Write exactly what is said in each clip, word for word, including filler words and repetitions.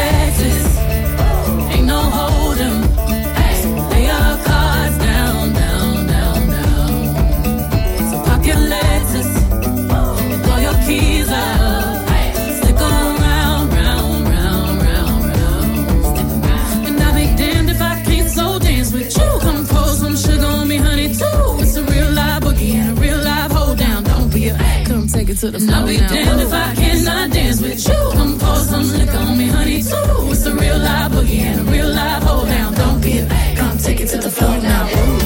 Lexus. Ain't no hold 'em. Lay your cards down, down, down, down. So park your Lexus and throw your keys up. Stick around, round, round, round, round. And I'll be damned if I can't slow dance with you. Come pour some sugar on me, honey, too. It's a real live boogie and a real live hold down. Don't be a come take it to the floor. I'll be now. Damned if I cannot dance with you. Come pour some liquor on me, honey, too. It's a real live boogie and a real live hold down. Don't be a come take it to the floor now. Ooh.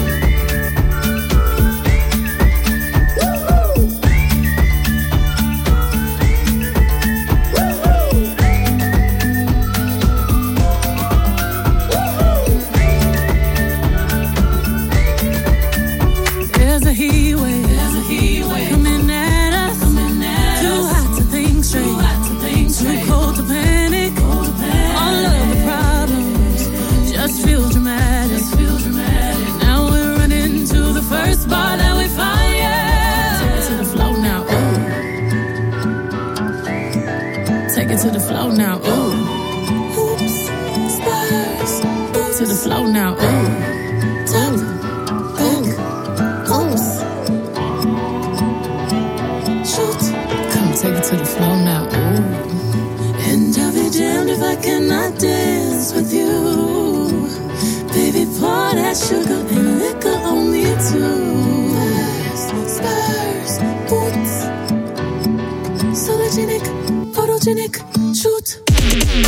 To the flow now, ooh. Hoops, stars, boots. To the flow now, ooh. Top, back, hoops. Shoot, come take it to the flow now, ooh. And I'll be damned if I cannot dance with you. Baby, pour that sugar and liquor on me too. Stars, stars, boots. Sologenic, photogenic. Shoot. And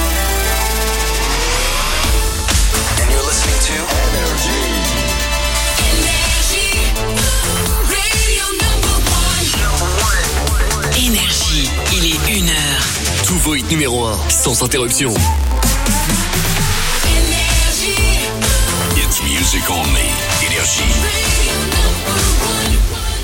you're listening to Energy. Energy. Radio number one. Number one. Énergie. Il est une heure. Tous vos hits numéro un, sans interruption. Énergie. It's music only. Énergie. Radio number one.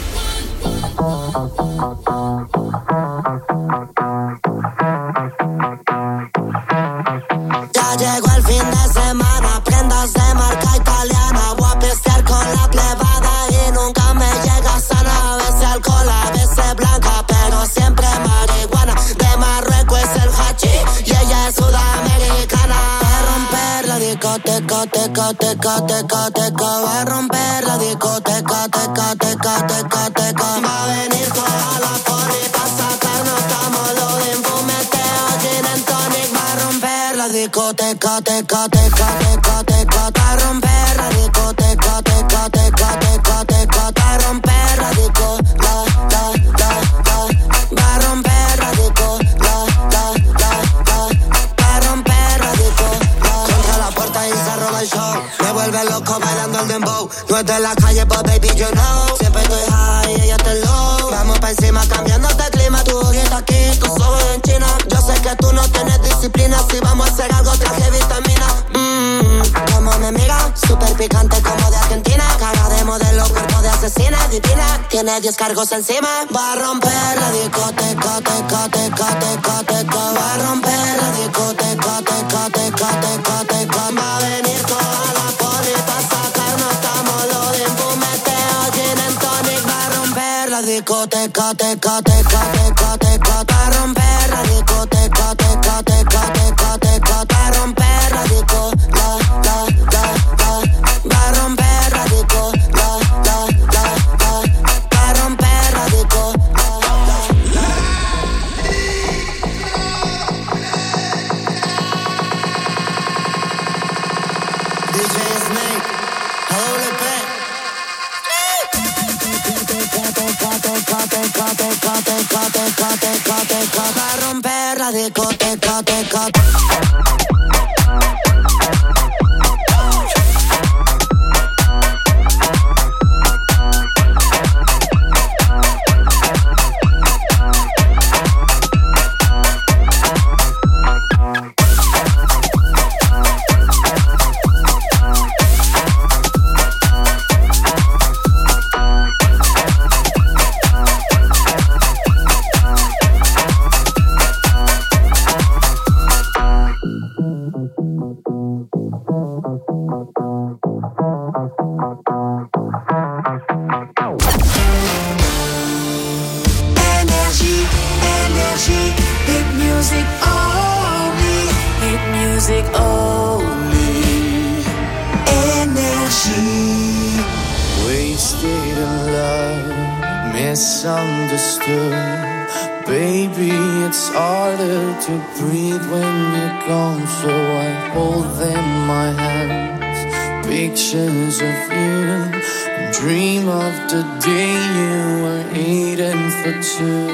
Ya llegó el fin de semana, prendas de marca italiana. Voy a pistear con la plebada y nunca me llega sana. A veces alcohol, a veces blanca, pero siempre marihuana. De Marruecos es el hachís y ella es sudamericana. Va a romper la discoteca, teca, teca, teca, teca. Va a romper la discoteca, teca, teca, teca, teca. Va a venir toda la porri pa' sacarnos tamolo de fumeteo, gin and tonic. Va a romper la discoteca, teca, teca, teca, teca. Va a romper la discoteca, teca, teca, teca, teca. Va a romper la disco, la, la, la, la. Va a romper la disco, la, la, la, la. Va a romper la disco, la. Contra la puerta y se roba el show. Me vuelve loco bailando el dembow. No es de la calle, but baby, you know. Siempre estoy high y ella está low. Vamos pa' encima cambiándote el clima. Tu ojito aquí, tus ojos en China. Yo sé que tú no tienes disciplina. Si vamos a hacer algo, traje vitamina. Mmm, como me mira. Súper picante como de Argentina. Cara de modelo, cuerpo de asesina. Divina, tiene diez cargos encima. Va a romper la discoteca, teca, teca, teca, teca. Va a romper la discoteca, teca, teca, teca, teca. Va a venir toda la poli pa' sacarnos tamolo de fumeteo, gin and tonic. Va a romper la discoteca, teca, teca, teca, teca. Va a romper la discoteca, teca, teca, teca, teca. Va a romper la disco, la, la, la, la. Va a romper la disco, la, la, la, la. Va a romper la disco, la, la, la. D J Snake, doble P. Va a romper la discoteca, teca. music only. Énergie. Wasted in love, misunderstood. Baby, it's harder to breathe when you're gone, so I hold in my hands pictures of you and dream of the day you were eating for two.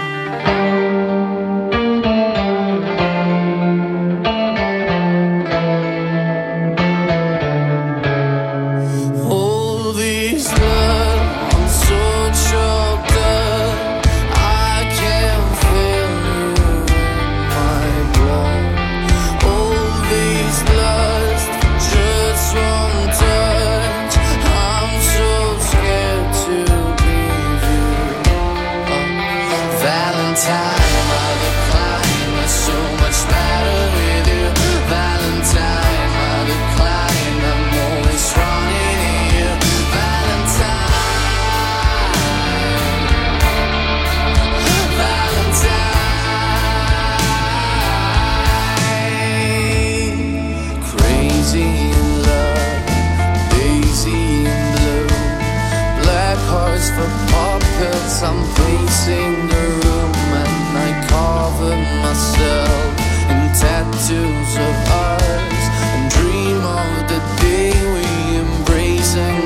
I'm pacing the room and I cover myself in tattoos of ours and dream of the day we embrace and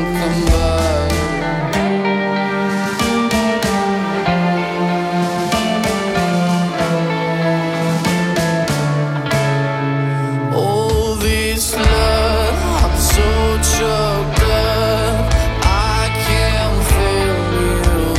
combine. All this love, I'm so choked up, I can't feel you.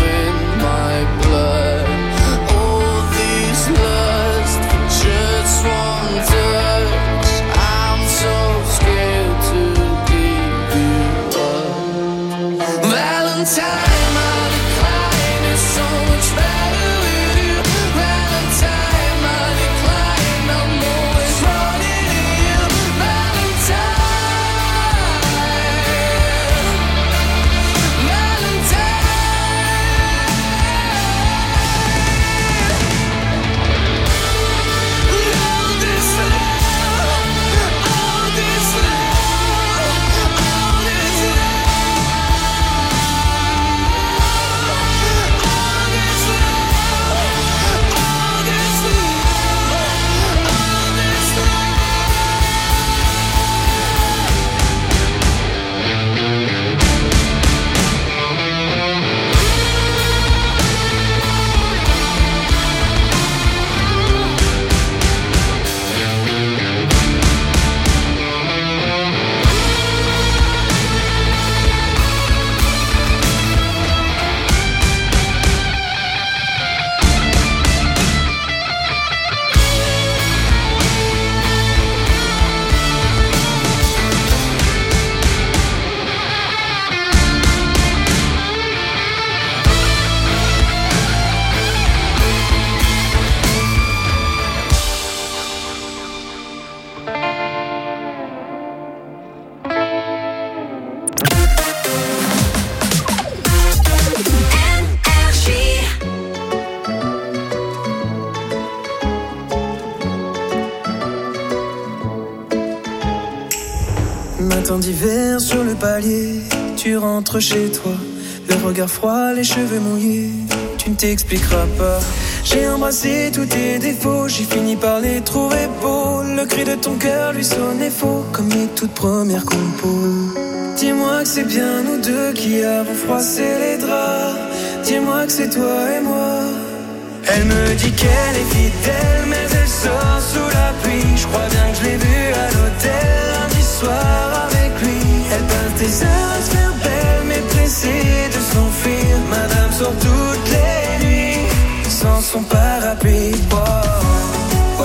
Matin d'hiver sur le palier, tu rentres chez toi, le regard froid, les cheveux mouillés, tu ne t'expliqueras pas. J'ai embrassé tous tes défauts, j'ai fini par les trouver beaux. Le cri de ton cœur lui sonnait faux, comme les toutes premières compos. Dis-moi que c'est bien nous deux qui avons froissé les draps. Dis-moi que c'est toi et moi. Elle me dit qu'elle est fidèle, mais elle sort sous la pluie. Je crois bien que je l'ai vue à l'hôtel lundi soir avec lui. Elle passe des heures à se faire belle, mais pressée de s'enfuir. Madame sort toutes les nuits sans son parapluie. Oh, oh, oh,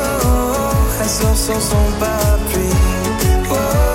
oh. Elle sort sans son parapluie. Oh, oh,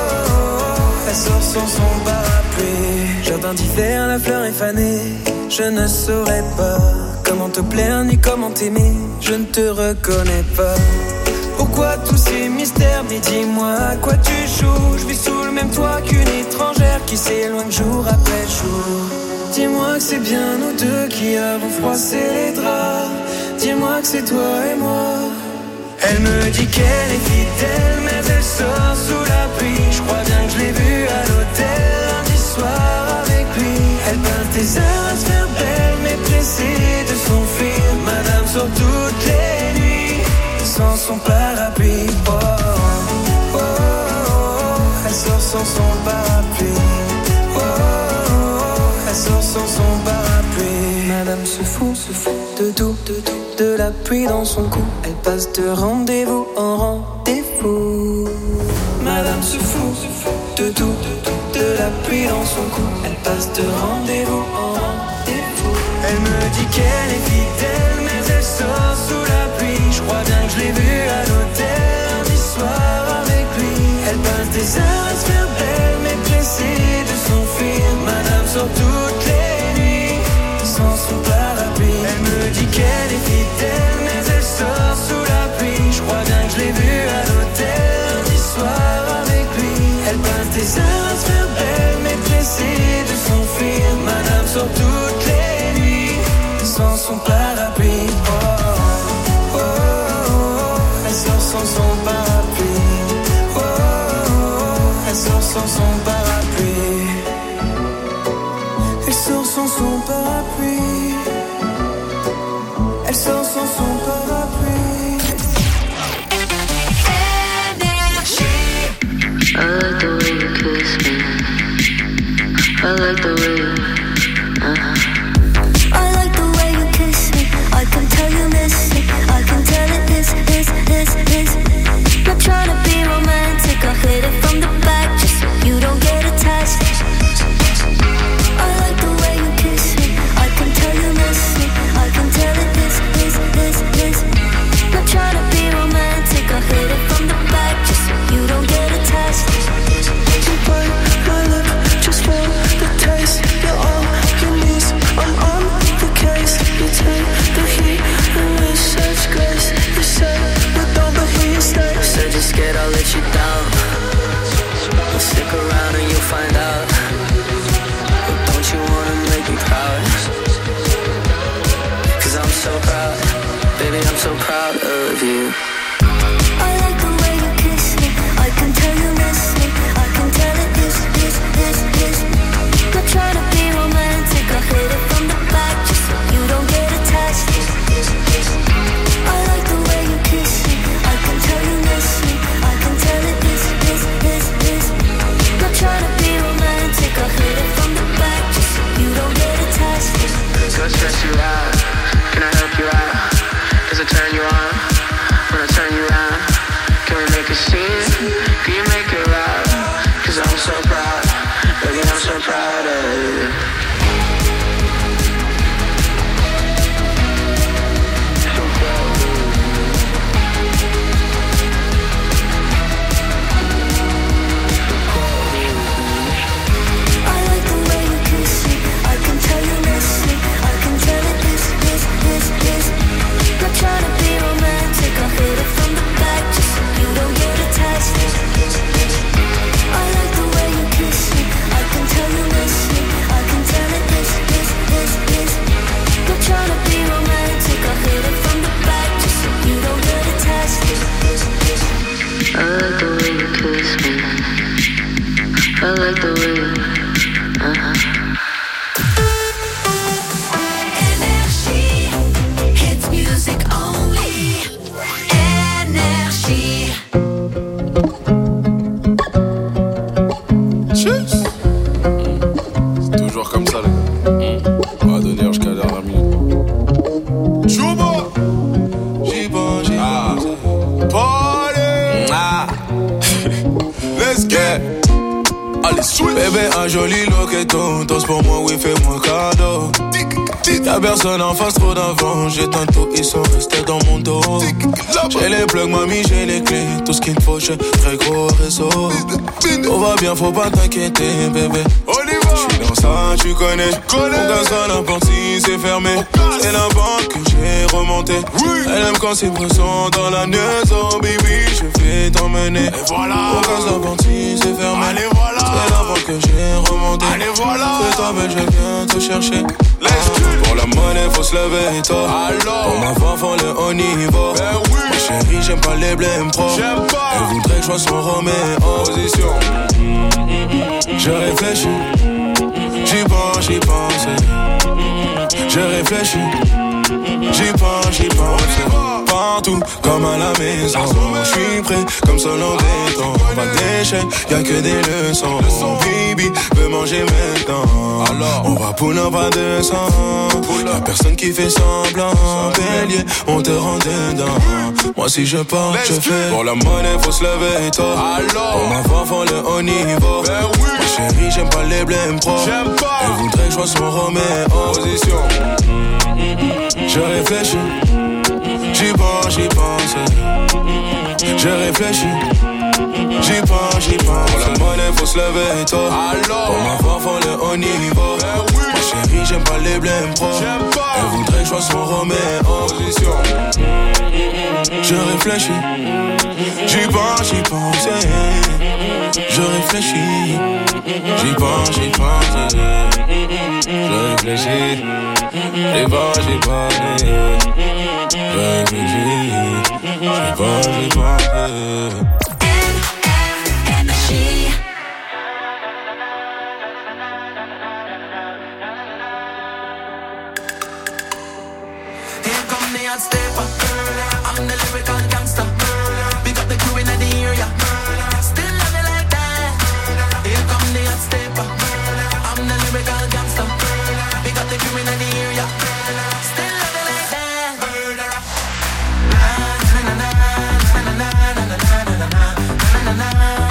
oh. Elle sort sans son parapluie. Jardin d'hiver, la fleur est fanée. Je ne saurais pas comment te plaire ni comment t'aimer. Je ne te reconnais pas. Pourquoi tous ces mystères? Mais dis-moi à quoi tu joues. Je vis sous le même toit qu'une étrangère qui s'éloigne jour après jour. Dis-moi que c'est bien nous deux qui avons froissé les draps. Dis-moi que c'est toi et moi. Elle me dit qu'elle est fidèle, mais elle sort sous la pluie. Je crois bien que je l'ai vue à l'hôtel lundi soir avec lui. Elle passe des heures à se faire belle, mais pressée de s'enfuir. Madame sort toutes les nuits sans son parapluie. Oh, oh, oh, oh, elle sort sans son parapluie. Oh, oh, oh, elle sort sans son parapluie. Madame se fout, se fout de tout, de tout. De la pluie dans son cou, elle passe de rendez-vous en rendez-vous. Madame se fout de tout, de la pluie dans son cou, elle passe de rendez-vous en rendez-vous. Elle me dit qu'elle est fidèle, mais elle sort sous la pluie. Je crois bien que je l'ai vue à l'hôtel lundi soir avec lui. Elle passe des heures à se faire belle, mais pressée de s'enfuir. Madame sort toutes les nuits sans son parapluie. Elle me dit qu'elle est fidèle, mais elle sort sous la pluie. Je crois bien que je l'ai vue à l'hôtel lundi soir avec lui. Elle passe des heures à se faire belle, mais pressée de s'enfuir. Madame sort toutes les nuits sans son parapluie. Oh, oh, oh, oh, elle sort sans son parapluie. Oh, oh, oh, elle sort sans son parapluie. Elle sort sans son parapluie. Elle sort sans son parapluie. I like the way you kiss me. I like the way you, uh-huh. I like the way you kiss me. I can tell you miss it. I can tell it is, is, is, is. Not trying to be romantic. I hit it from the back just so you don't get attached. I like the way you kiss me. I can tell you miss it. I can tell it is, is, is, is. Not trying to be romantic. I hit it from the back just so you don't get attached. You bite my lip just for the taste. You're all you need. I'm on the case. You take the heat and with such grace. You say with all the heat stay. Said you're scared I'll let you down. Well, stick around and you'll find out. But don't you wanna make me proud? Cause I'm so proud. Baby, I'm so proud of you. I like the way you kiss me. I can tell you miss me. I can tell it is, is, is, is. Not trying to be romantic. I hit it from the back just so you don't get attached. I like the way you kiss me. I can tell you miss me. I can tell it is, is, is, is. Not trying to be romantic. I hit it from the back just so you don't get attached. Go stress you out. Can I help you out? Does it turn you on? When I turn you around, can we make a scene? Can you make it loud? Cause I'm so proud, baby, I'm so proud of you. So proud of you. I like the way you kiss me. I can tell you miss me. I can tell it is, is, is, is. Not trying to be romantic. I hit it from the back just so you don't get attached. I like the way you kiss me. I can tell you miss me. I can tell it is, is, is, is. Not trying to be romantic. I hit it from the back just so you don't get attached. I like the way you kiss me. I like the way you, uh-huh. Énergie, hits music only. Énergie. C'est toujours comme ça, les gars. On va donner jusqu'à la dernière minute. Chouba! J'y pense, j'y pense. Party! Ah! Let's get! Allez, switch! Bébé, un joli loqueton. Danse pour moi, oui, fais-moi cadeau. Y'a personne en face, trop d'avant. J'éteins tout, ils sont restés dans mon dos. J'ai les plugs, mamie, j'ai les clés. Tout ce qu'il me faut, j'ai très gros réseau. Tout va bien, faut pas t'inquiéter, bébé. J'suis dans ça, tu connais. On casse à la porte si c'est fermé. C'est la banque que j'ai remonté. Elle aime quand c'est pressant dans la maison, baby. Je vais t'emmener. Et voilà. On casse la porte si c'est fermé. Allez, voilà. C'est la banque que j'ai remonté. Allez, voilà. Fais-toi belle, je viens te chercher. Ah, pour la monnaie, faut se lever, toi. Alors. Pour ma femme, faut le haut niveau. Ben oui. Ma chérie, j'aime pas les blèmes pro. J'aime pas. Elle voudrait que je sois son Roméo. Position. Je réfléchis. J'y pense, j'y pense. Je réfléchis. J'y pense, j'y pense. Partout, comme à la maison. J'suis prêt, comme seul en béton. Pas d'échec, y'a que des leçons. Baby, veux manger maintenant. Alors, on va pull up à deux cents. Y'a personne qui fait semblant. Bélier, on te rend dedans. Moi si je pars, je fais. Pour la monnaie, faut se lever tôt. Alors, pour m'avoir, faut le haut niveau. Ben oui. Ma chérie, j'aime pas les blèmes pro. J'aime pas. Elle voudrait que je sois son Roméo. Position. Je réfléchis. J'y pense, j'y pense. Je réfléchis. J'y pense, j'y pense. Pour la monnaie, faut se lever tôt. Alors, pour m'avoir, faut le haut niveau. Ben oui. Ma chérie, j'aime pas les blèmes pro. J'aime pas. Elle voudrait que je sois son Roméo. Position. Je réfléchis. J'y pense, j'y pense. Je réfléchis. J'y pense, j'y pense. Je réfléchis. J'y pense, j'y pense. Je réfléchis. J'y pense, j'y pense. I'm the lyrical gangster. Big up the crew in the area. Still love you like that. Here come the hot stepper. I'm the lyrical gangster. Big up the crew in the area. Still love you like that. Na na na na na na na na na na na na na.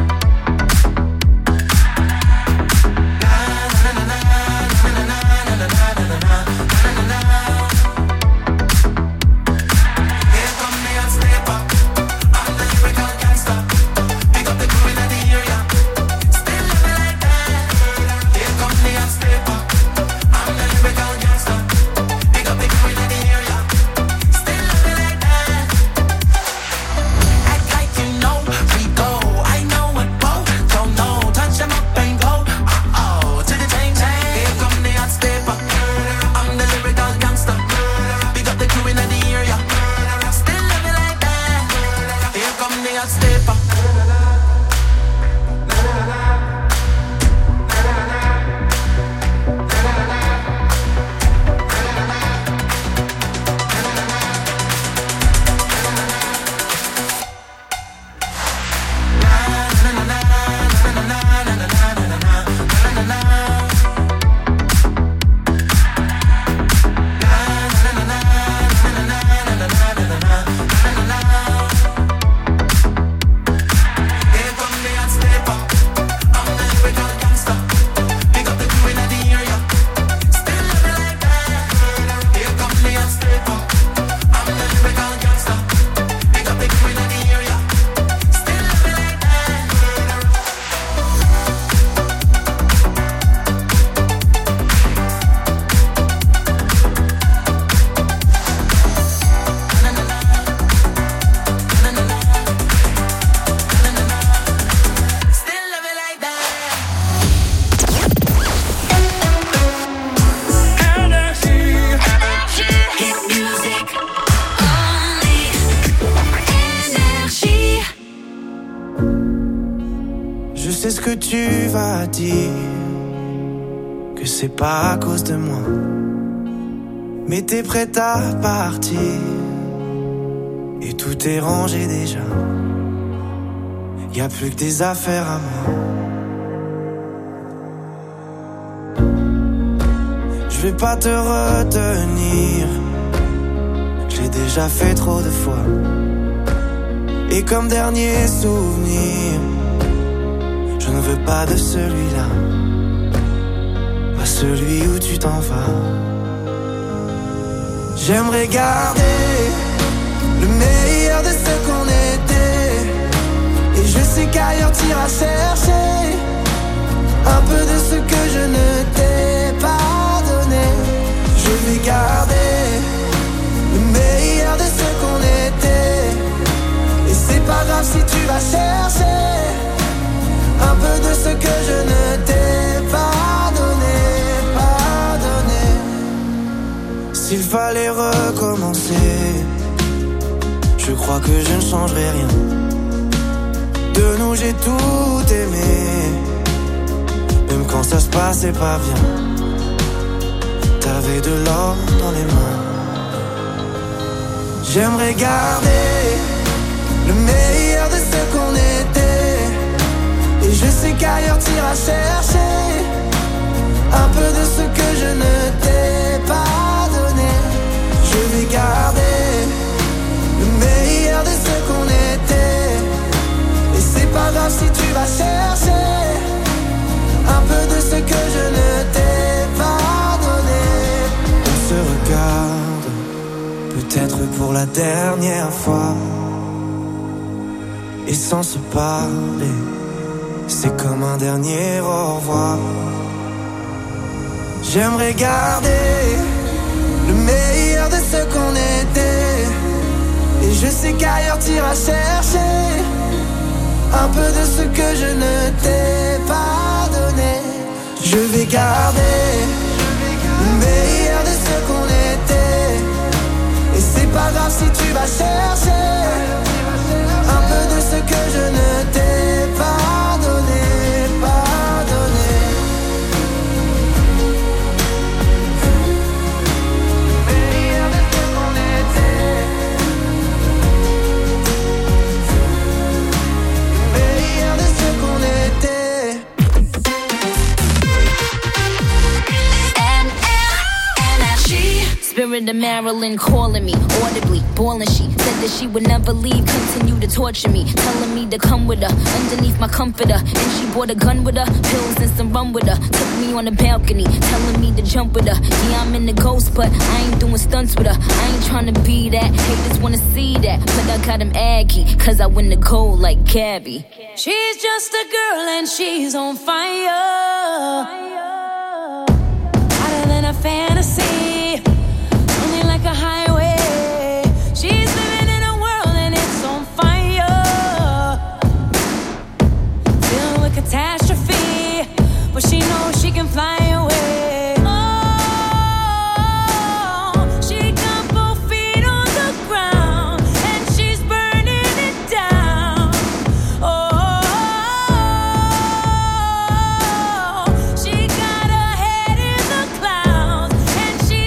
Tu vas dire que c'est pas à cause de moi, mais t'es prête à partir et tout est rangé déjà. Y a plus que des affaires à moi. Je vais pas te retenir, je l'ai déjà fait trop de fois. Et comme dernier souvenir, je ne veux pas de celui-là, pas celui où tu t'en vas. J'aimerais garder le meilleur de ce qu'on était, et je sais qu'ailleurs t'iras chercher un peu de ce que je ne t'ai pas donné. Je vais garder le meilleur de ce qu'on était, et c'est pas grave si tu vas chercher un peu de ce que je ne t'ai pas donné, pas donné. S'il fallait recommencer, je crois que je ne changerai rien. De nous j'ai tout aimé, même quand ça se passait pas bien. T'avais de l'or dans les mains. J'aimerais garder le meilleur de ce qu'on était. Et je sais qu'ailleurs t'iras chercher un peu de ce que je ne t'ai pas donné. Je vais garder le meilleur de ce qu'on était. Et c'est pas grave si tu vas chercher un peu de ce que je ne t'ai pas donné. On se regarde, peut-être pour la dernière fois. Et sans se parler, c'est comme un dernier au revoir. J'aimerais garder le meilleur de ce qu'on était. Et je sais qu'ailleurs t'iras chercher un peu de ce que je ne t'ai pas donné. Je vais garder le meilleur de ce qu'on était. Et c'est pas grave si tu vas chercher un peu de ce que je ne t'ai pas donné, pas donné. Meilleur de ce qu'on était. Meilleur de ce qu'on était. Spirit of Marilyn calling me audibly, bawling. She said that she would never leave, continue to torture me, telling me to come with her underneath my comforter. And she brought a gun with her, pills and some rum with her. Took me on the balcony, telling me to jump with her. Yeah, I'm in the ghost, but I ain't doing stunts with her. I ain't trying to be that, haters wanna see that, but I got him aggy, cause I win the gold like Gabby. She's just a girl and she's on fire, hotter than a fantasy, only like a highway. She's living in a world and it's on fire, filled with catastrophe, but she knows she can fly away. Oh, she got both feet on the ground and she's burning it down. Oh, she got her head in the clouds and she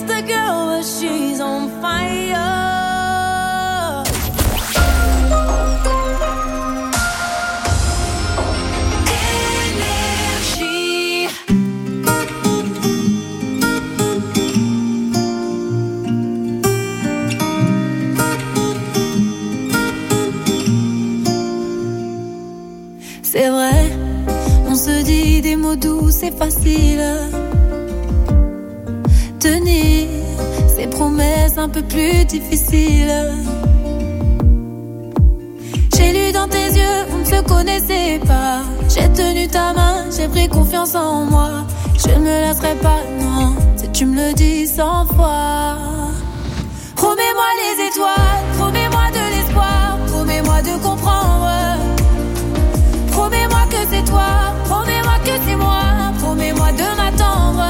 just a girl, but she's on fire. C'est vrai, on se dit des mots doux, c'est facile. Tenir ces promesses un peu plus difficiles. J'ai lu dans tes yeux, on ne se connaissait pas. J'ai tenu ta main, j'ai pris confiance en moi. Je ne me lasserai pas, non, si tu me le dis cent fois. Promets-moi les étoiles, promets-moi de l'espoir, promets-moi de comprendre. Promets-moi que c'est toi, promets-moi que c'est moi, promets-moi de m'attendre.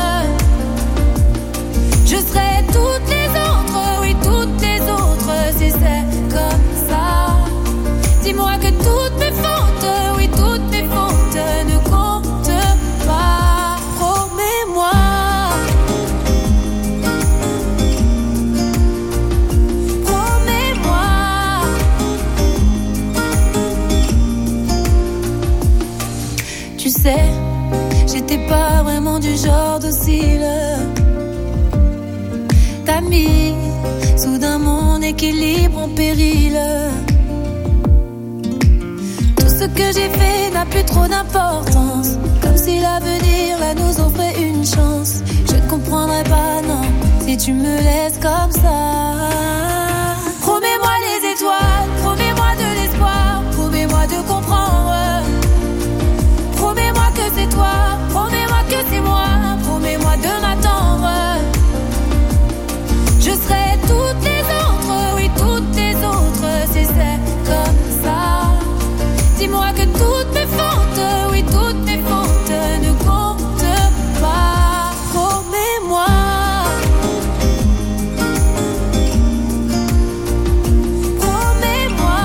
Je serai toutes les autres, oui toutes les autres, si c'est comme ça. Dis-moi que toutes mes fautes, oui toutes mes fautes ne comptent pas. Promets-moi. Promets-moi. Tu sais, j'étais pas vraiment du genre docile. T'as mis soudain mon équilibre en péril. Tout ce que j'ai fait n'a plus trop d'importance. Comme si l'avenir là nous offrait une chance. Je ne comprendrai pas, non, si tu me laisses comme ça. Promets-moi les étoiles, promets-moi de l'espoir, promets-moi de comprendre. Promets-moi que c'est toi, promets-moi que c'est moi, promets-moi de m'attendre. Je serai toutes les autres, oui toutes les autres, si c'est comme ça. Dis-moi que toutes mes fautes, oui toutes mes fautes ne comptent pas. Promets-moi. Promets-moi.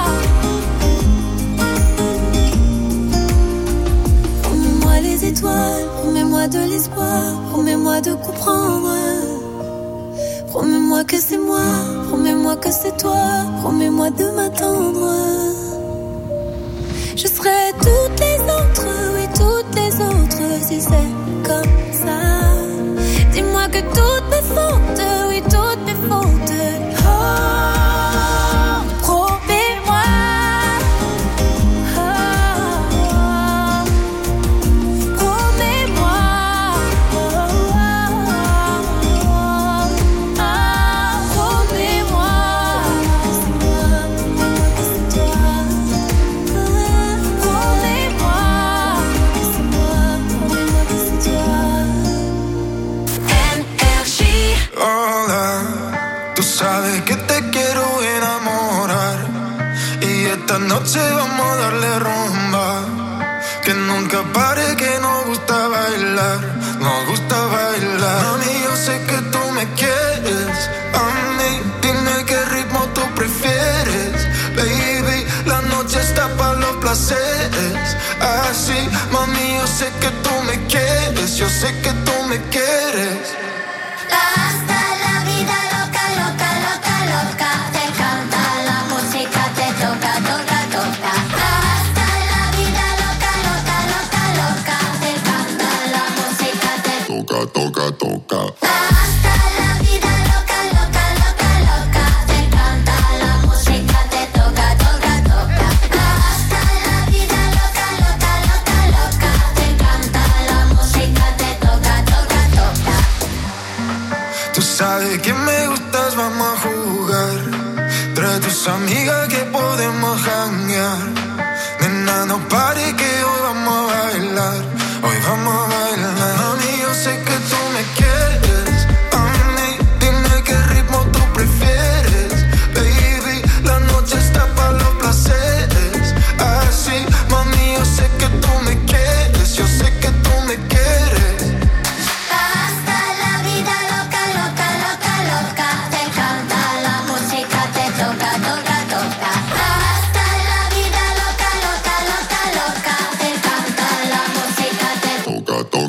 Promets-moi les étoiles, promets-moi de l'espoir, promets-moi de comprendre. Promets-moi que c'est moi, promets-moi que c'est toi, promets-moi de m'attendre. Je serai toutes les autres, oui toutes les autres, si c'est comme ça. Dis-moi que toutes mes fautes, oui toutes mes fautes. Oh, promets-moi. Oh, promets-moi. Oh, oh, oh. Promets-moi, c'est moi, promets-moi que c'est toi. Promets-moi que c'est moi, promets-moi que c'est toi. N R J. Hola, tú sabes que te quiero enamorar y esta noche vamos a darle rumba. Que nunca pare, que nos gusta bailar, nos gusta bailar. Mami, yo sé que tú me quieres, a mí, dime qué ritmo tú prefieres. Baby, la noche está para los placeres. Así, mami, yo sé que tú me quieres, yo sé que tú me quieres. Hasta la vida loca, loca, loca, loca. Te canta la música, te toca, toca, toca. Hasta la vida loca, loca, loca, loca. Te canta la música, te Toca, toca, toca. Hasta la vida loca, loca, loca, loca. Te canta la música, te toca, toca, toca. Hasta la vida loca, loca, loca, loca. Te canta la música, te toca, toca, toca. Tú sabes que me gustas, vamos a jugar. Trae tus amigas que podemos janguear. Nena, no pare que hoy vamos a bailar. Hoy vamos a bailar. Mami, yo sé que tú me quieres. A mí, dime qué ritmo tú prefieres. Baby, la noche está para los placeres. Así, mami, yo sé que tú me quieres. Yo sé que tú me quieres. Hasta la vida loca, loca, loca, loca. Te canta la música, te toca, toca, toca. Hasta la vida loca, loca, loca, loca. Te canta la música, te Toca, toca.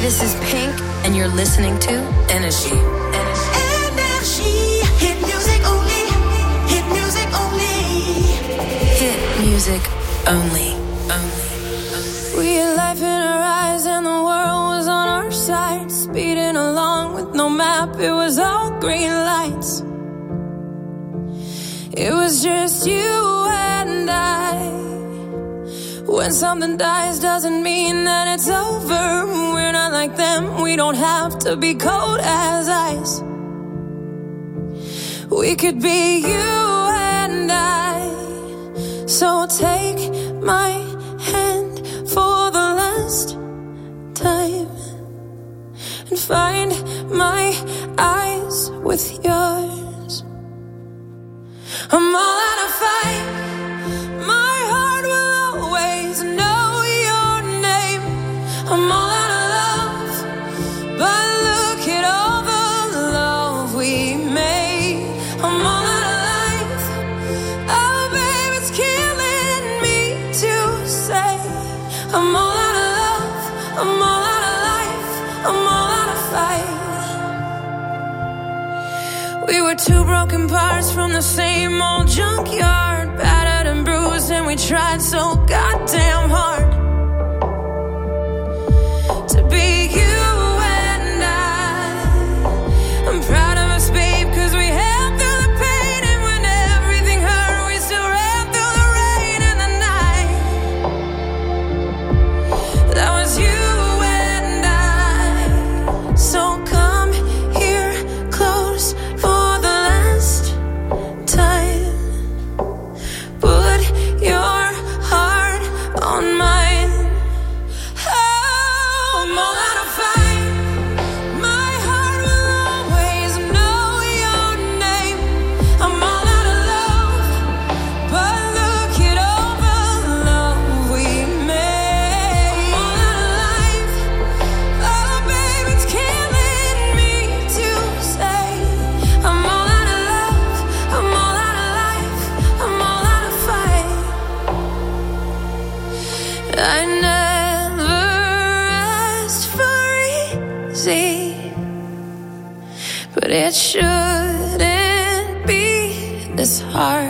This is Pink, and you're listening to Energy. Energy, hit music only, hit music only. Hit music only, only. We had life in our eyes and the world was on our side. Speeding along with no map, it was all green lights. It was just you and I. When something dies doesn't mean that it's over. We're not like them, we don't have to be cold as ice. We could be you and I. So take my hand for the last time and find my eyes with yours. I'm all out of fight. My heart will always know your name. I'm all out of love, but look at all the love we made. I'm all out of life. Oh, babe, it's killing me to say. I'm all out of love. I'm all out of life. I'm all out of fight. We were two broken parts from the same old junkyard, battered and bruised, and we tried so goddamn hard to be you and I. I'm proud of us, babe, cause we held through the pain, and when everything hurt, we still ran through the rain and the night. That was you and I. So come here close for the last time. Put your heart on mine. Oh, I'm all out of fight. My heart will always know your name. I'm all out of love, but look at all the love we made. I'm all out of life. Oh, babe, it's killing me to say. I'm all out of love. I'm all out of life. I'm all out of fight. I never asked for easy, but it shouldn't be this hard.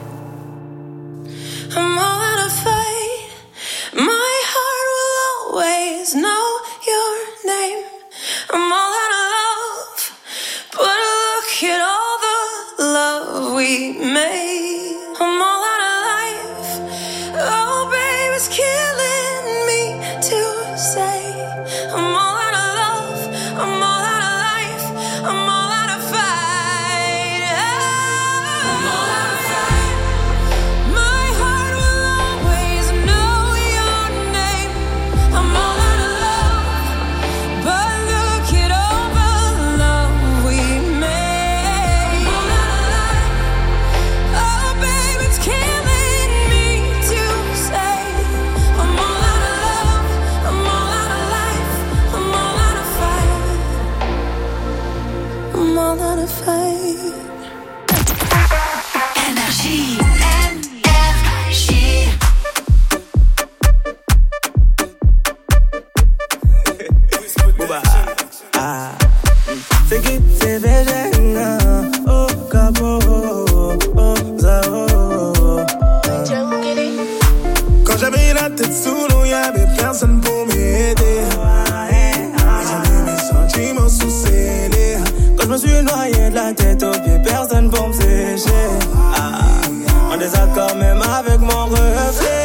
I'm all out of fight. My heart will always know your name. I'm all out of love, but look at all the love we made. I'm all out of life. Oh, babe, it's killing me to say. I'm all out of love. I'm all out of life. I'm all out of fight. I'm all out of fight. My heart will always know your name. I'm all out of love, but look at all the love we made. I'm all out of life. Oh, babe, it's killing me to say. I'm all out of love. I'm all out of life. I'm all out of fight. I'm all out of fight. Energy, energy. Buba, ah, c'est qui c'est végétarien, oh capo, oh zao. Quand j'avais la tête sous l'eau, y'avait personne pour m'aider. Ils ont mis mes sentiments sous scellés. Quand je me suis noyé de la tête aux pieds, personne pour me sécher. Ah, en désaccord même avec mon reflet.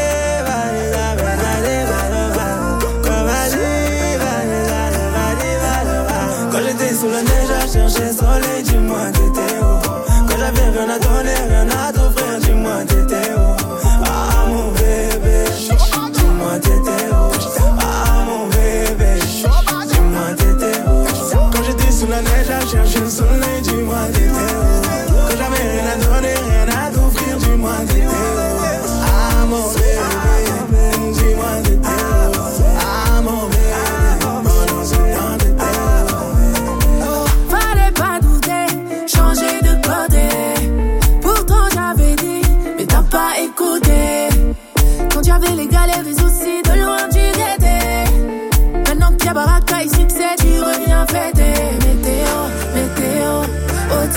Quand j'étais sous la neige à chercher soleil, dis-moi t'étais où. Quand j'avais rien à donner, rien à t'offrir, dis-moi t'étais où. Ah mon bébé, dis-moi t'étais où. Ah mon bébé, dis-moi t'étais où. Quand j'étais sous la neige à chercher le soleil, dis-moi t'étais où. Quand j'avais rien à donner, rien à t'offrir, dis-moi t'étais où. Ah mon bébé, dis-moi t'étais où. Ah mon bébé, pendant ce temps t'étais où. Fallait pas douter, changer de côté. Pourtant j'avais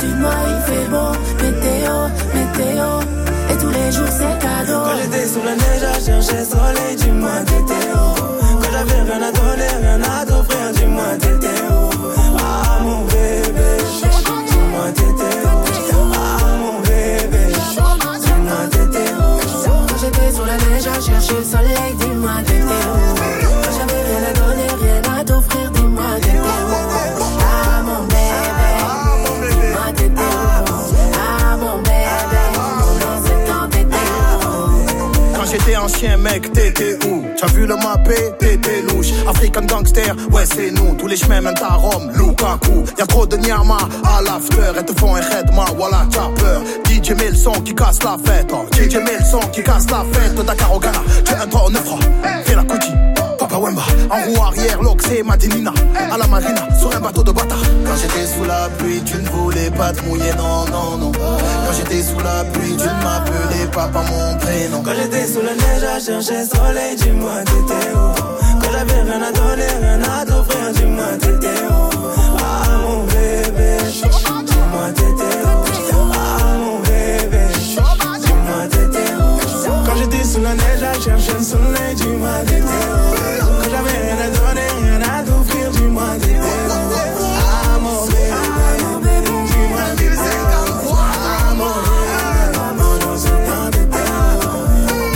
dis-moi il fait beau. Météo, météo, et tous les jours c'est cadeau. Quand j'étais sous la neige à chercher soleil, dis-moi t'étais où. Quand j'avais rien à donner, rien à t'offrir, dis-moi t'étais où. Ah mon bébé, dis-moi t'étais où. Ah mon bébé, dis-moi t'étais où. Quand j'étais sous la neige à chercher le soleil, dis-moi t'étais où. Quand j'avais rien à donner, rien à t'offrir, dis-moi t'étais où. Ah mon bébé, dis-moi t'étais où. Ah mon bébé, pendant ce temps t'étais où. Quand j'étais ancien mec, t'étais où? T'as vu le mappé, t'étais louche. African gangster, ouais c'est nous. Tous les chemins mènent à Rome, Lukaku. Y'a trop de nyama à l'after. Elles te font un redma, voilà t'as peur. D J met le son qui casse la fête, oh. D J met le son qui casse la fête. Dakar au Ghana, tu es un trois au neuf francs. Fais la Kuti, Papa Wemba. En roue arrière, l'Oxé, Madinina. À la marina, sur un bateau de bâtard. Quand j'étais sous la pluie, tu ne voulais pas te mouiller, non, non, non. Quand j'étais sous la pluie, tu ne m'appelais pas par mon prénom. Quand j'étais sous la neige à chercher soleil, dis-moi t'étais où. Quand j'avais rien à donner, rien à t'offrir, dis-moi t'étais où. Ah mon bébé, dis-moi t'étais où. Ah mon bébé, dis-moi t'étais où. Quand j'étais sous la neige à chercher le soleil, dis-moi t'étais où. Quand j'avais rien à donner, rien à t'offrir, dis-moi t'étais où. Ah mon bébé, dis-moi t'étais où. Ah mon bébé, pendant ce temps t'étais où.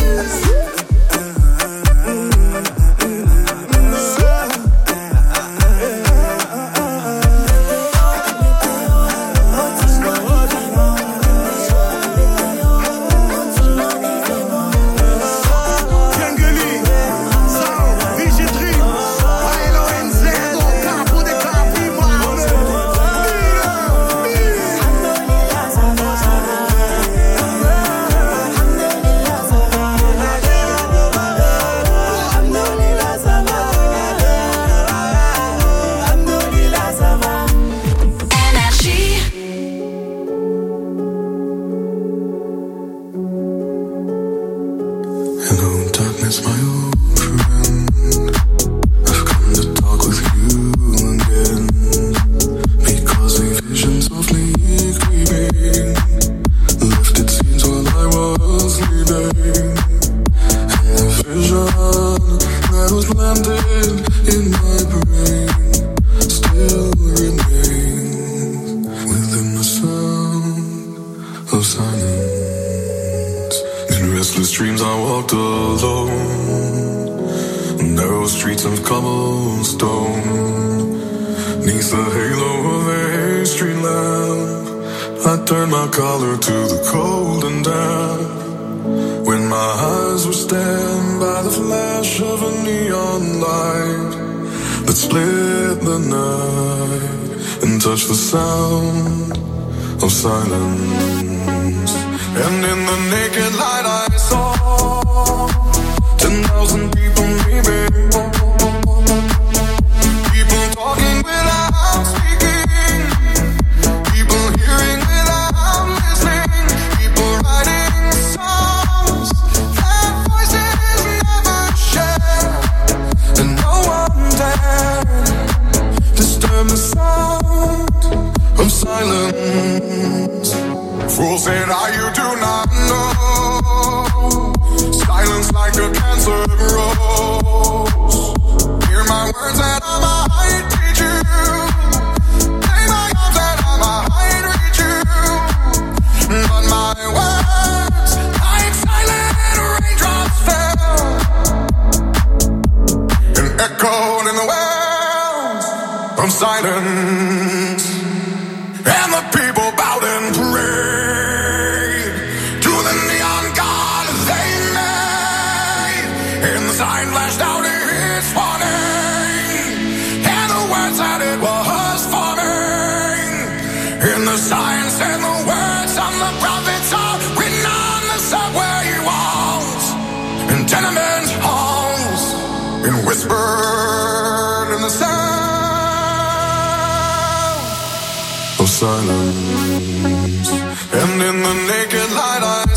Silence, and in the naked light I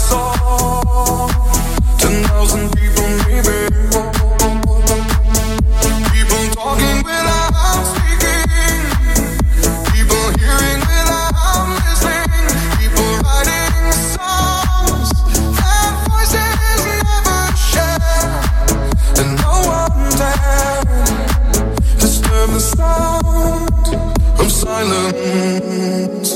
saw ten thousand people, maybe. People talking without speaking, people hearing without listening. sound of silence.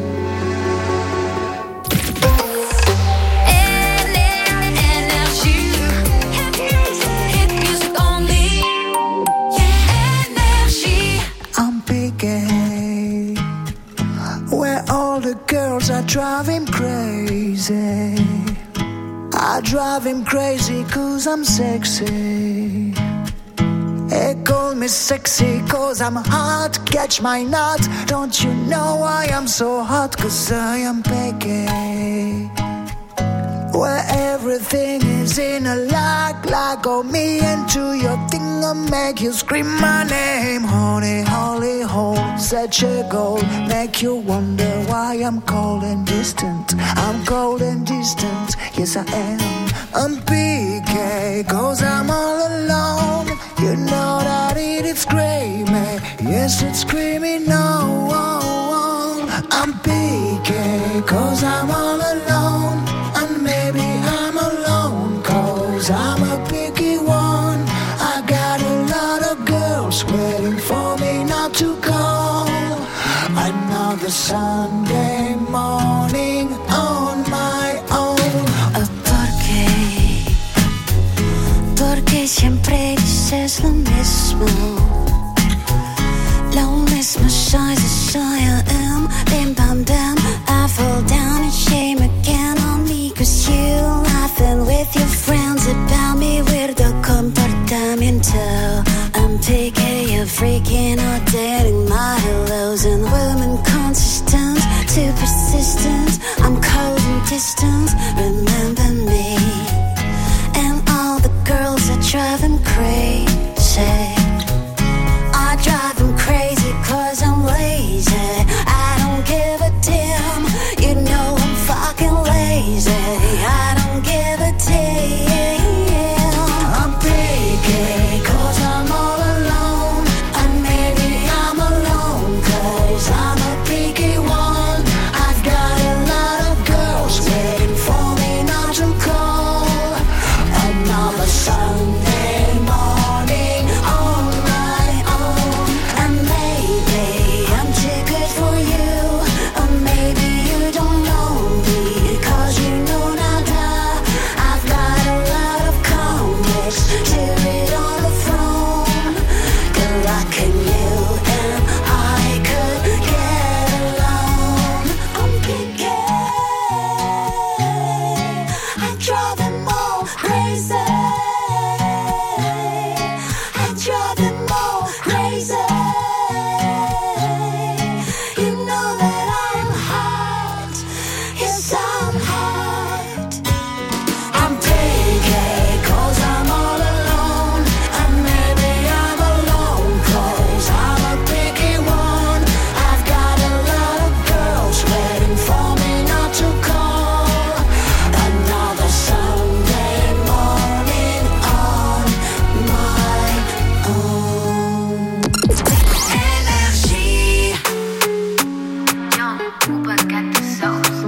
Where all the girls are driving crazy. I drive him crazy cause I'm sexy. They call me sexy cause I'm hot. Catch my nut. Don't you know I am so hot cause I am picky. Where everything is in a lock, lock on me into your thing and make you scream my name. Honey, holy hole, such a goal. Make you wonder why I'm cold and distant. I'm cold and distant, yes I am. I'm P K, cause I'm all alone. You know that it is screaming, yes it's screaming no. I'm P K, cause I'm all alone. And maybe I'm alone, cause I'm a picky one. I got a lot of girls waiting for me not to call. Another Sunday morning on my own. ¿Por qué? Porque siempre dices lo mismo. Lo mismo soy, soy I am. Bim bam bam, I fall down in shame again on me. Cause you laughing with your friends about me. Weirdo comportamiento. I'm picky, you're freaking out, dating my hellos. And women consistent, too persistent. I'm cold and distant, remember me. And all the girls are driving crazy. I drive them crazy cause I'm lazy. I don't give a damn. You know I'm fucking lazy. I don't give a damn. I'm picky cause I'm all alone. And maybe I'm alone cause I'm a picky one. I've got a lot of girls waiting for me not to call. Another Sunday morning on my own. And maybe I'm too good for you. Or maybe you don't know me cause you know nada. I've got a lot of comics to read on the phone. Good luck in you and I could get along. I'm picky. I drive them all crazy. I drive them all crazy. You know that I'm hot. Yes, I'm hot. I'm picky cause I'm all alone. And maybe I'm alone cause I'm a picky one. I've got a lot of girls waiting for me not to call. Another Sunday morning on my own. Énergie. Non, ou pas de gâteau sauce.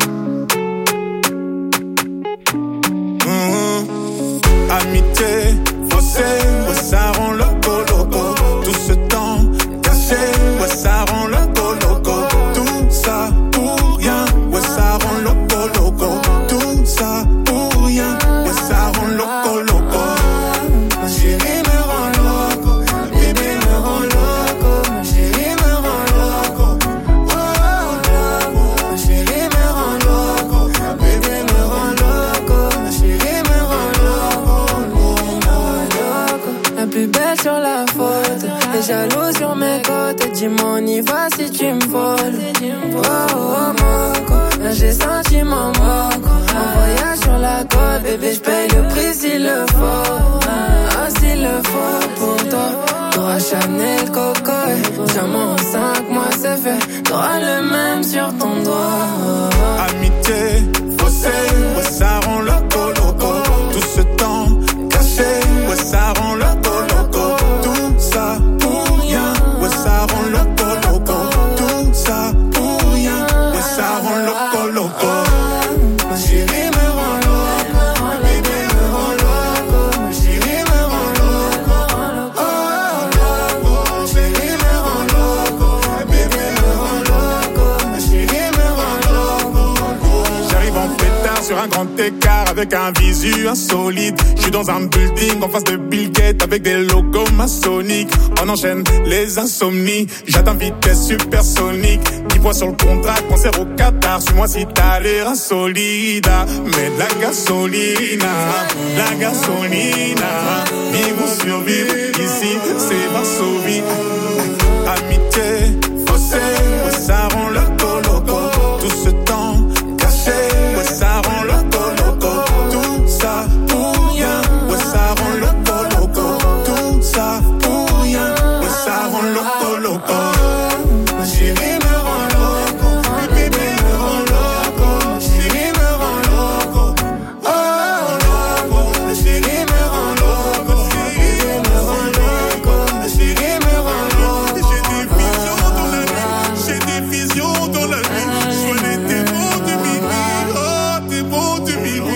Mmh. Amitié, faussé, ouais ça rend loco loco. Tout ce temps caché, ouais ça rend loco loco. Tout ça pour rien, ouais ça rend loco loco. Tout ça pour rien, ouais ça rend loco loco. Ma chérie me rend loco, bébé me rend loco. Ma chérie me rend loco, oh loco. Ma chérie me rend loco, bébé me rend loco. Ma chérie me rend loco, me rend loco. La plus belle sur la photo, les jaloux sur mes côtes. Dis-moi on y va si tu me voles. Oh oh moco, là j'ai senti mon moco. Un voyage sur la côte, bébé j'paye le prix s'il le faut. Ah s'il le faut pour toi. T'auras Chanel, Coco, diamant en cinq mois c'est fait. T'auras le même sur ton doigt. Amitié, faussé, ouais ça rend loco loco. Tout ce temps caché, ouais ça rend loco loco. Tout ça pour rien, ouais ça rend loco loco. Tout ça pour rien, ouais ça rend loco loco. Ma chérie me rend loco, bébé me rend loco. Ma chérie me rend loco, oh loco. Ma chérie me rend loco. grand écart avec un visu insolite. Je suis dans un building en face de Bill Gates avec des logos maçonniques. On enchaîne les insomnies, j'atteins vitesse supersonique. dix points sur le contrat, concert au Qatar. Suis-moi si t'as l'air insolide. Mais de la gasolina, la gasolina. Vivre ou survivre, ici c'est Varsovie. Amitié, fossé, ouais, ça rend le coloco. Tout ce temps caché, ouais, ça rend le coloco. Tout ça pour rien, ouais, ça rend le coloco. Tout ça pour rien, ouais, ça rend le coloco. Ma chérie me rend loco, bébé me rend loco. Ma chérie me rend loco, oh loco. Ma chérie me rend loco, ma chérie me rend loco. Ma chérie me rend loco. J'ai des visions dans la nuit, j'ai des visions dans la nuit. Je vois les démons de minuit, oh démons de minuit.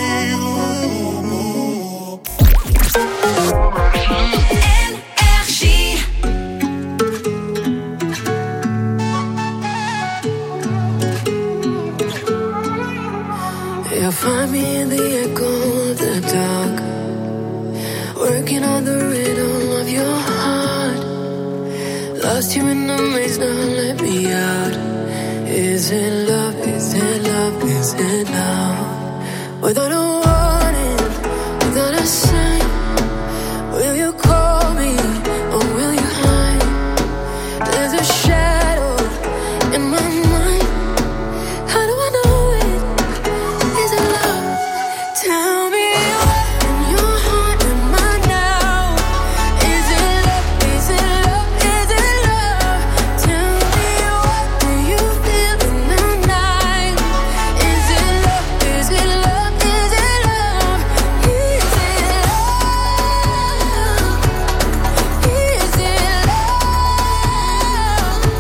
You'll find me in the echo of the dark, working on the rhythm of your heart. Lost you in the maze, now let me out. Is it love, is it love, is it love? Without a warning, without a sign, will you call me or will you hide? There's a shadow in my mind. How do I know it? Is it love? Tell me what in your heart am I now? Is it love? Is it love? Is it love? Tell me what do you feel in the night? Is it love? Is it love? Is it love? Is it love? Is it love?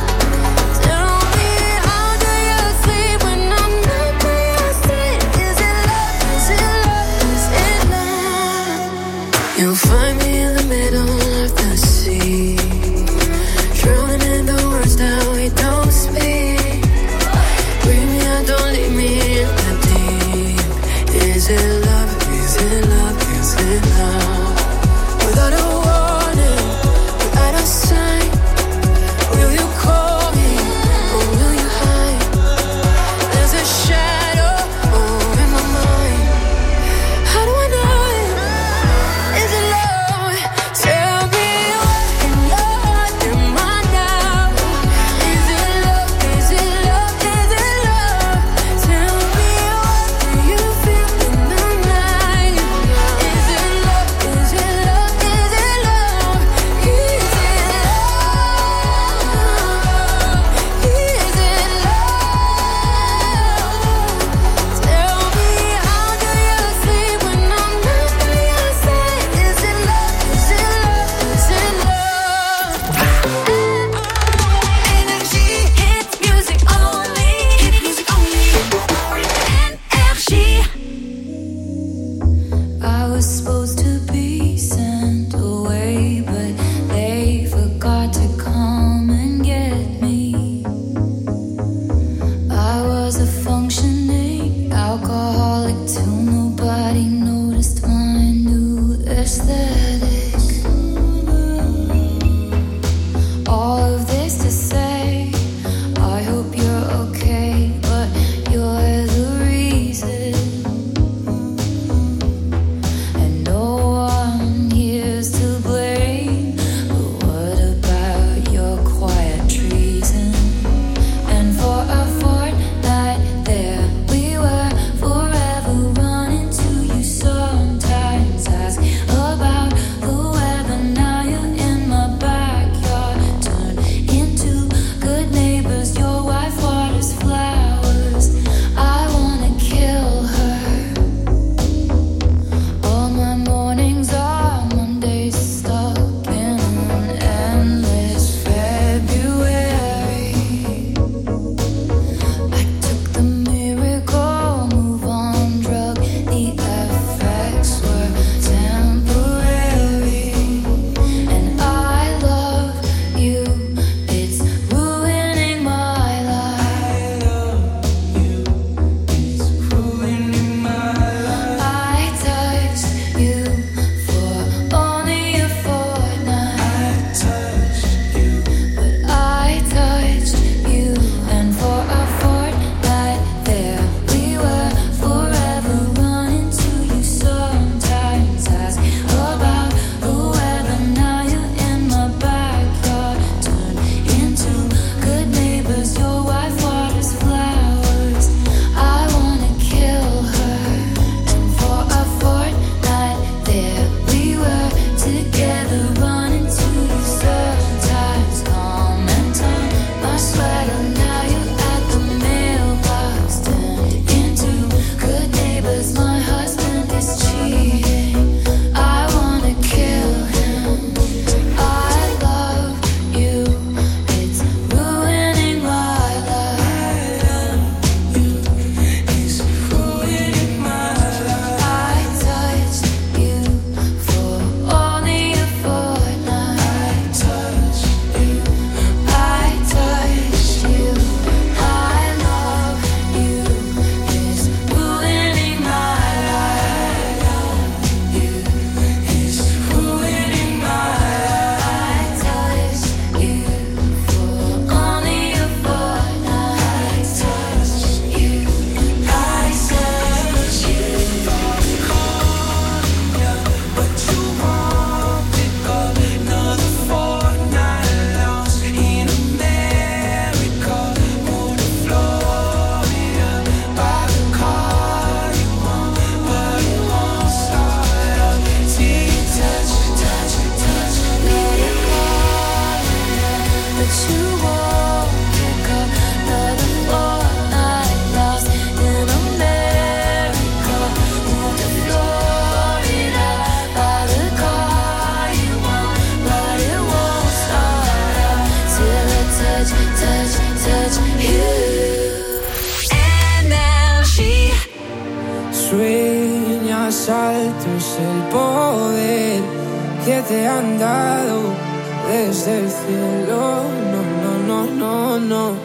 esto es el poder que te han dado desde el cielo. No, no, no, no, no.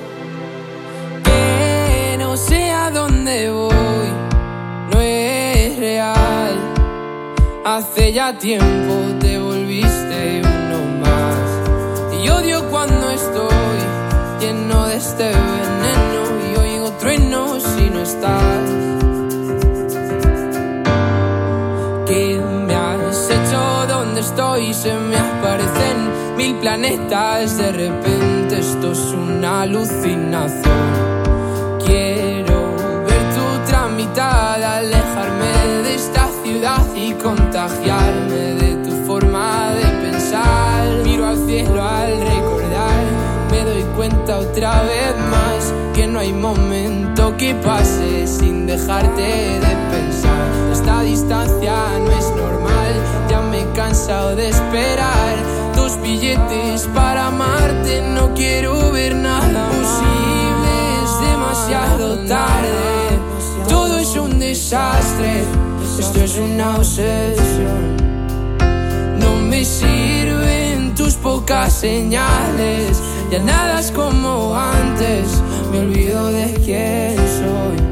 Que no sé a dónde voy, no es real. Hace ya tiempo te volviste uno más. Y odio cuando estoy lleno de este veneno y oigo truenos si no estás. ¿Qué me has hecho? ¿Dónde estoy? Se me aparecen mil planetas. De repente esto es una alucinación. Quiero ver tu tramitada, alejarme de esta ciudad y contagiarme de tu forma de pensar. Miro al cielo al recordar, me doy cuenta otra vez más que no hay momento que pase sin dejarte de pensar. Esta distancia no es normal, ya me he cansado de esperar. Dos billetes para amarte, no quiero ver nada posible, es demasiado tarde. Todo es un desastre, esto es una obsesión. No me sirven tus pocas señales, ya nada es como antes, me olvido de quién soy.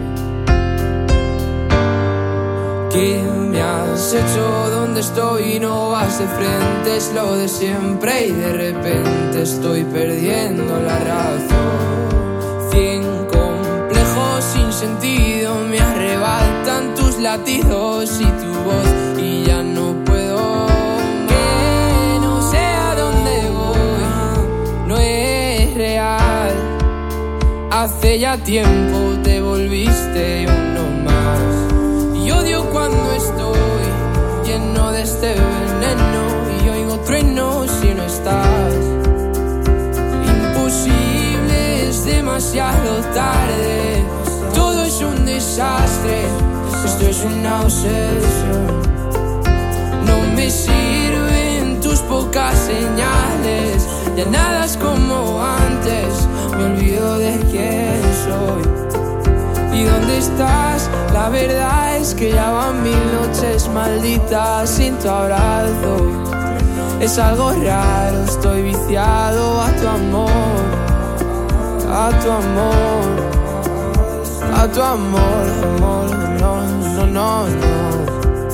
¿Qué me has hecho? ¿Dónde estoy? No vas de frente, es lo de siempre y de repente estoy perdiendo la razón. Cien complejos sin sentido me arrebatan tus latidos y tu voz y ya no puedo. Que no sé a dónde voy, no es real. Hace ya tiempo te volviste uno más. Y odio cuando estoy lleno de este veneno y oigo truenos si no estás. Imposible, es demasiado tarde. Todo es un desastre, esto es una obsesión. No me sirven tus pocas señales, ya nada es como antes, me olvido de quién soy. ¿Y dónde estás? La verdad es que ya van mil noches malditas sin tu abrazo. Es algo raro, estoy viciado a tu amor, a tu amor, a tu amor, amor, no, no, no, no.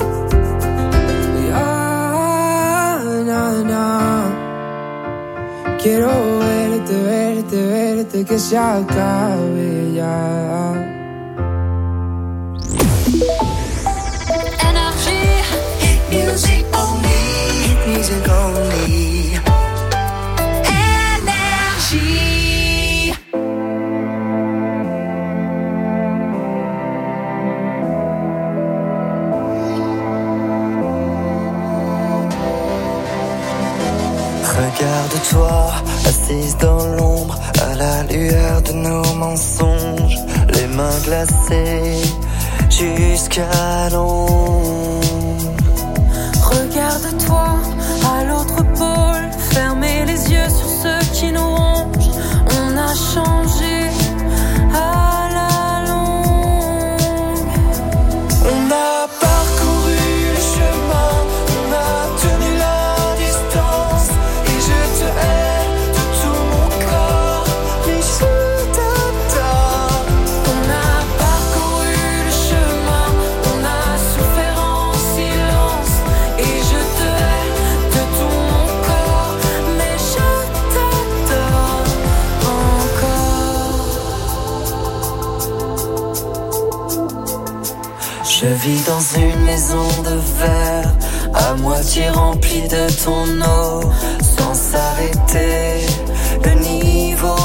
Ya, na, na. Quiero verte, verte, verte, que se acabe ya. Music only, hit music only. Énergie. Regarde-toi, assise dans l'ombre, à la lueur de nos mensonges, les mains glacées jusqu'à l'ombre. Regarde-toi à l'autre pôle, fermez les yeux sur ceux qui nous rongent. On a changé à la longue. On a parcouru le chemin, on a tenu la distance. Et je te hais de tout mon corps, mais je t'adore. On a parcouru le chemin, on a souffert en silence. Et je te hais de tout mon corps, mais je t'adore encore. Je vis dans une maison de verre, à moitié remplie de ton eau, sans s'arrêter. Le niveau